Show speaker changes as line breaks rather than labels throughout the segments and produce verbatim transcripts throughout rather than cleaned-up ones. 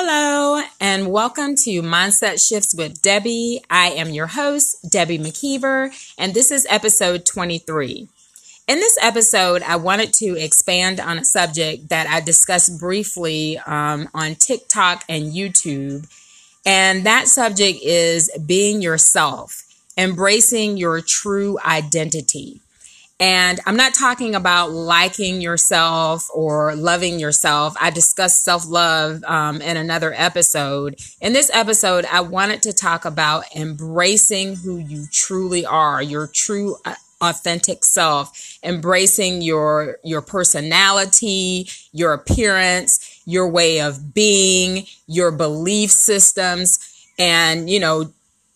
Hello, and welcome to Mindset Shifts with Debbie. I am your host, Debbie McKeever, and this is episode twenty-three. In this episode, I wanted to expand on a subject that I discussed briefly um, on TikTok and YouTube, and that subject is being yourself, embracing your true identity. And I'm not talking about liking yourself or loving yourself. I discussed self-love um, in another episode. In this episode, I wanted to talk about embracing who you truly are, your true uh, authentic self, embracing your your personality, your appearance, your way of being, your belief systems, and, you know,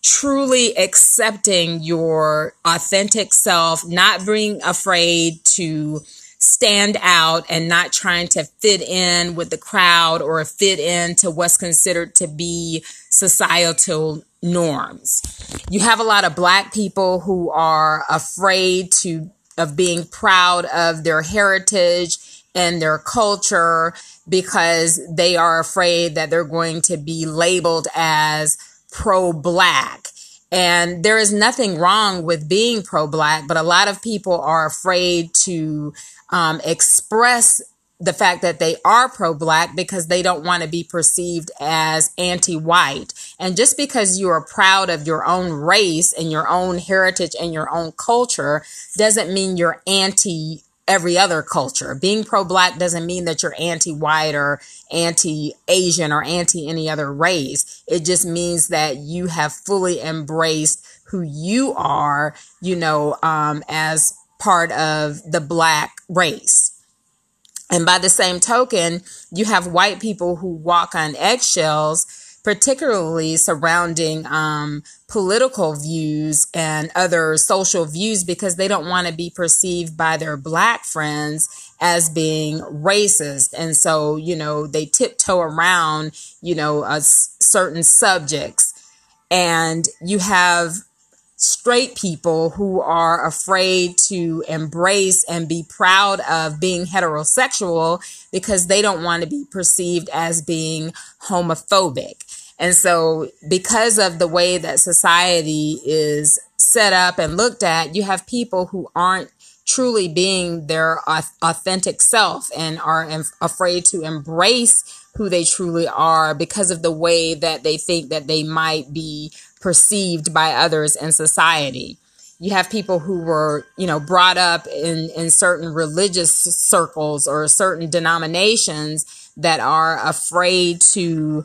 truly accepting your authentic self, not being afraid to stand out and not trying to fit in with the crowd or fit into what's considered to be societal norms. You have a lot of Black people who are afraid to of being proud of their heritage and their culture because they are afraid that they're going to be labeled as pro-Black. And there is nothing wrong with being pro-Black, but a lot of people are afraid to um, express the fact that they are pro-Black because they don't want to be perceived as anti-white. And just because you are proud of your own race and your own heritage and your own culture doesn't mean you're anti every other culture. Being pro-Black doesn't mean that you're anti-white or anti-Asian or anti any other race. It just means that you have fully embraced who you are, you know, um, as part of the Black race. And by the same token, you have white people who walk on eggshells, particularly surrounding um, political views and other social views because they don't want to be perceived by their Black friends as being racist. And so, you know, they tiptoe around, you know, uh, certain subjects. And you have straight people who are afraid to embrace and be proud of being heterosexual because they don't want to be perceived as being homophobic. And so because of the way that society is set up and looked at, you have people who aren't truly being their authentic self and are afraid to embrace who they truly are because of the way that they think that they might be perceived by others in society. You have people who were, you know, brought up in, in certain religious circles or certain denominations that are afraid to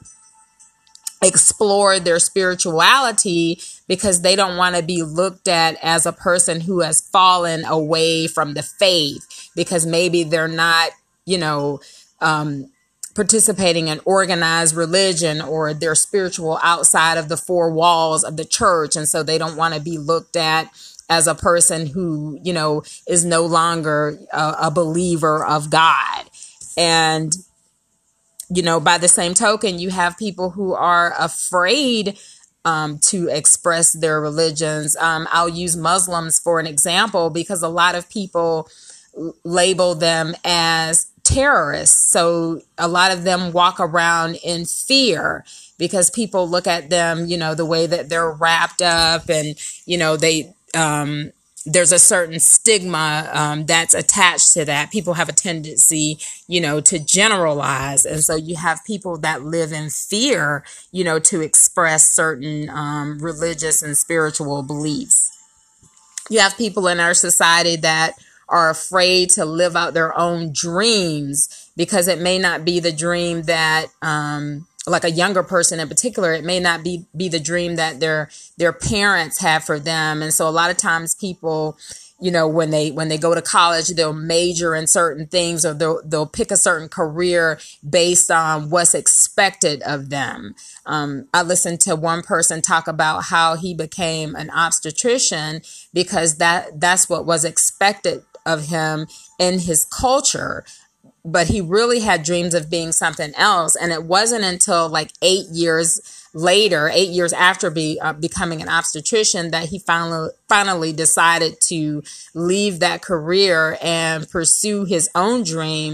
explore their spirituality because they don't want to be looked at as a person who has fallen away from the faith because maybe they're not, you know, um, participating in organized religion or they're spiritual outside of the four walls of the church. And so they don't want to be looked at as a person who, you know, is no longer a, a believer of God. And you know, by the same token, you have people who are afraid um, to express their religions. Um, I'll use Muslims for an example because a lot of people label them as terrorists. So a lot of them walk around in fear because people look at them, you know, the way that they're wrapped up and, you know, they um there's a certain stigma um, that's attached to that. People have a tendency, you know, to generalize. And so you have people that live in fear, you know, to express certain um, religious and spiritual beliefs. You have people in our society that are afraid to live out their own dreams because it may not be the dream that um like a younger person in particular, it may not be, be the dream that their, their parents have for them. And so a lot of times people, you know, when they, when they go to college, they'll major in certain things or they'll, they'll pick a certain career based on what's expected of them. Um, I listened to one person talk about how he became an obstetrician because that, that's what was expected of him in his culture. But he really had dreams of being something else. And it wasn't until like eight years later, eight years after be, uh, becoming an obstetrician, that he finally finally decided to leave that career and pursue his own dream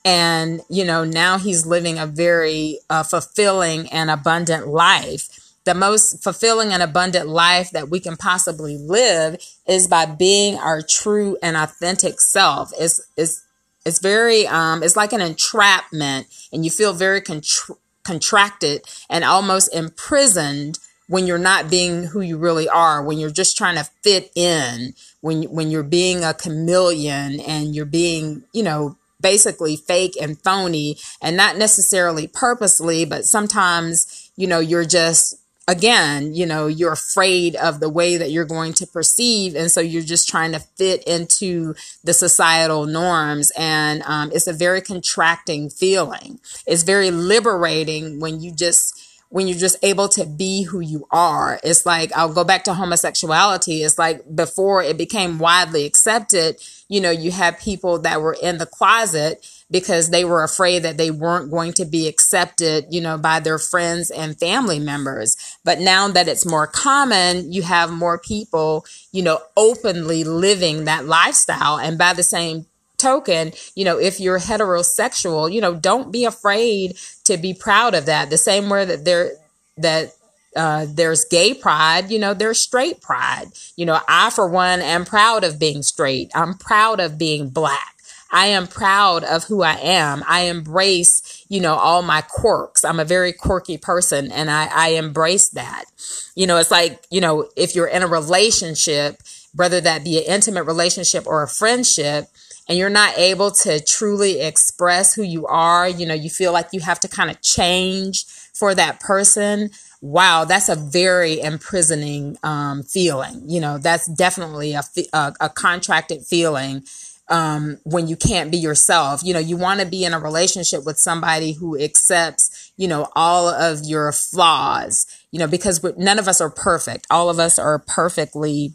And, you know, now he's living a very uh, fulfilling and abundant life. The most fulfilling and abundant life that we can possibly live is by being our true and authentic self. It's, it's, it's very, um, it's like an entrapment, and you feel very contr- contracted and almost imprisoned when you're not being who you really are, when you're just trying to fit in, when, when you're being a chameleon and you're being, you know, basically fake and phony, and not necessarily purposely, but sometimes, you know, you're just, again, you know, you're afraid of the way that you're going to perceive. And so you're just trying to fit into the societal norms. And um, it's a very contracting feeling. It's very liberating when you just when you're just able to be who you are. It's like, I'll go back to homosexuality. It's like before it became widely accepted, you know, you had people that were in the closet because they were afraid that they weren't going to be accepted, you know, by their friends and family members. But now that it's more common, you have more people, you know, openly living that lifestyle. And by the same token, you know, if you're heterosexual, you know, don't be afraid to be proud of that. The same way that there, that uh, there's gay pride, you know, there's straight pride. You know, I, for one, am proud of being straight. I'm proud of being Black. I am proud of who I am. I embrace, you know, all my quirks. I'm a very quirky person, and I, I embrace that. You know, it's like, you know, if you're in a relationship, whether that be an intimate relationship or a friendship, and you're not able to truly express who you are, you know, you feel like you have to kind of change for that person. Wow, that's a very imprisoning um, feeling. You know, that's definitely a, a, a contracted feeling um, when you can't be yourself. You know, you want to be in a relationship with somebody who accepts, you know, all of your flaws, you know, because we're, none of us are perfect. All of us are perfectly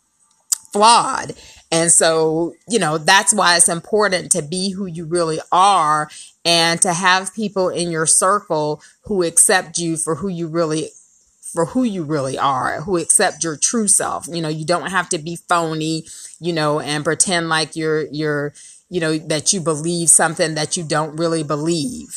flawed. And so, you know, that's why it's important to be who you really are and to have people in your circle who accept you for who you really for who you really are, who accept your true self. You know, you don't have to be phony, you know, and pretend like you're you're, you know, that you believe something that you don't really believe.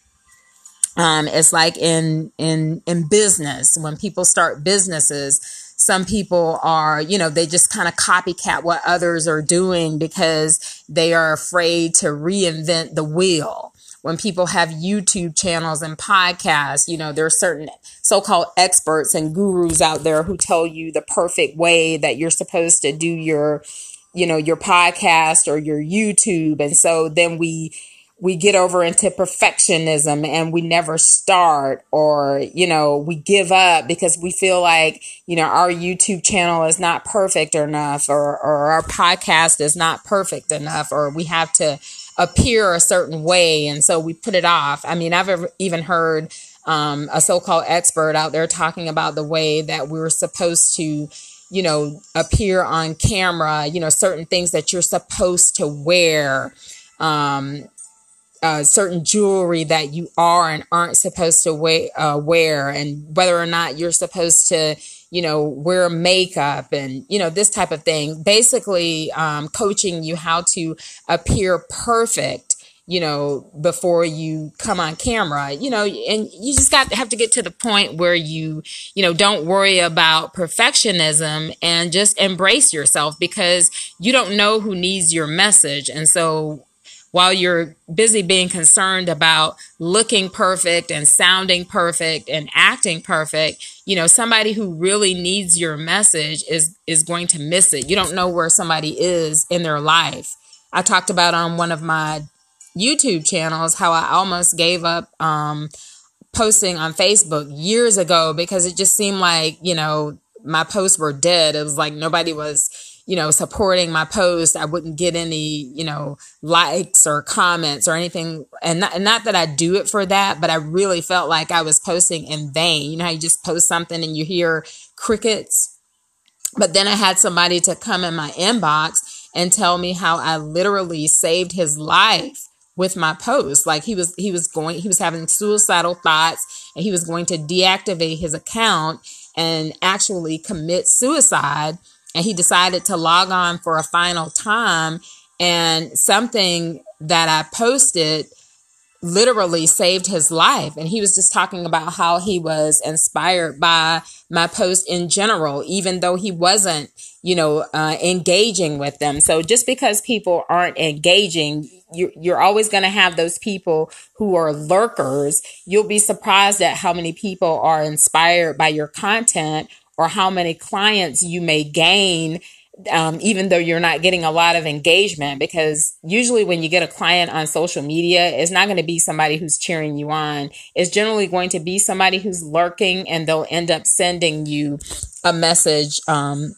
Um, it's like in in in business, when people start businesses, some people are, you know, they just kind of copycat what others are doing because they are afraid to reinvent the wheel. When people have YouTube channels and podcasts, you know, there are certain so-called experts and gurus out there who tell you the perfect way that you're supposed to do your, you know, your podcast or your YouTube. And so then we we get over into perfectionism and we never start, or, you know, we give up because we feel like, you know, our YouTube channel is not perfect enough, or, or our podcast is not perfect enough, or we have to appear a certain way. And so we put it off. I mean, I've ever, even heard um, a so-called expert out there talking about the way that we were supposed to, you know, appear on camera, you know, certain things that you're supposed to wear, um, Uh, certain jewelry that you are and aren't supposed to wear, uh, wear, and whether or not you're supposed to, you know, wear makeup and, you know, this type of thing. Basically, um, coaching you how to appear perfect, you know, before you come on camera, you know, and you just got to have to get to the point where you, you know, don't worry about perfectionism and just embrace yourself, because you don't know who needs your message. And so while you're busy being concerned about looking perfect and sounding perfect and acting perfect, you know, somebody who really needs your message is, is going to miss it. You don't know where somebody is in their life. I talked about on one of my YouTube channels how I almost gave up um, posting on Facebook years ago because it just seemed like, you know, my posts were dead. It was like nobody was, you know, supporting my post. I wouldn't get any, you know, likes or comments or anything. And not, and not that I do it for that, but I really felt like I was posting in vain. You know how you just post something and you hear crickets? But then I had somebody to come in my inbox and tell me how I literally saved his life with my post. Like he was, he was going, he was having suicidal thoughts, and he was going to deactivate his account and actually commit suicide. And he decided to log on for a final time, and something that I posted literally saved his life. And he was just talking about how he was inspired by my post in general, even though he wasn't, you know, uh, engaging with them. So just because people aren't engaging, you're, you're always going to have those people who are lurkers. You'll be surprised at how many people are inspired by your content or how many clients you may gain, Um, even though you're not getting a lot of engagement, because usually when you get a client on social media, it's not going to be somebody who's cheering you on. It's generally going to be somebody who's lurking, and they'll end up sending you a message um,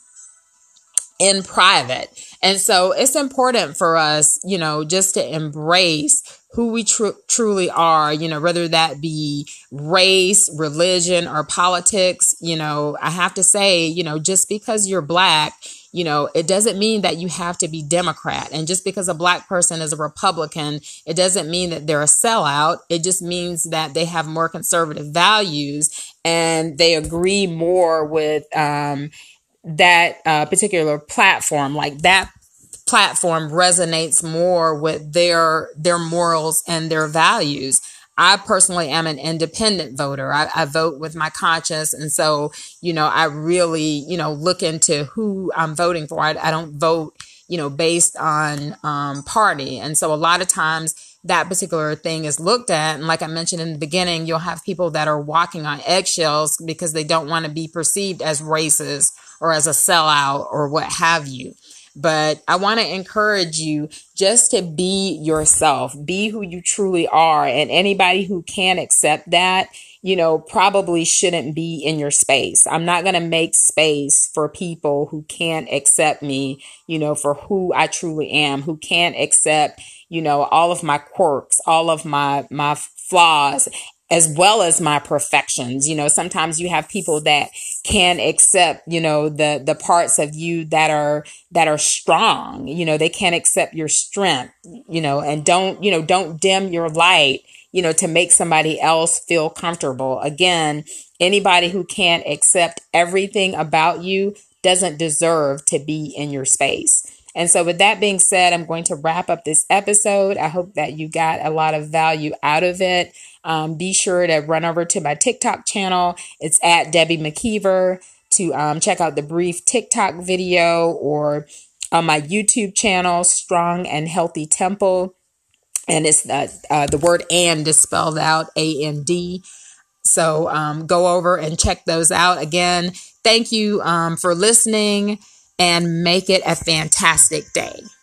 in private. And so it's important for us, you know, just to embrace who we tr- truly are, you know, whether that be race, religion, or politics. You know, I have to say, you know, just because you're Black, you know, it doesn't mean that you have to be Democrat. And just because a Black person is a Republican, it doesn't mean that they're a sellout. It just means that they have more conservative values and they agree more with um, that uh, particular platform. Like that platform resonates more with their their morals and their values. I personally am an independent voter. I, I vote with my conscience. And so, you know, I really, you know, look into who I'm voting for. I, I don't vote, you know, based on um, party. And so a lot of times that particular thing is looked at. And like I mentioned in the beginning, you'll have people that are walking on eggshells because they don't want to be perceived as racist or as a sellout or what have you. But I want to encourage you just to be yourself, be who you truly are. And anybody who can't accept that, you know, probably shouldn't be in your space. I'm not going to make space for people who can't accept me, you know, for who I truly am, who can't accept, you know, all of my quirks, all of my, my flaws, as well as my perfections. You know, sometimes you have people that can accept, you know, the, the parts of you that are, that are strong. You know, they can't accept your strength, you know, and don't, you know, don't dim your light, you know, to make somebody else feel comfortable. Again, anybody who can't accept everything about you doesn't deserve to be in your space. And so with that being said, I'm going to wrap up this episode. I hope that you got a lot of value out of it. Um, be sure to run over to my TikTok channel. It's at Debbie McKeever to um, check out the brief TikTok video, or on my YouTube channel, Strong and Healthy Temple. And it's uh, uh, the word and is spelled out A N D. So um, go over and check those out. Again, thank you um, for listening, and make it a fantastic day.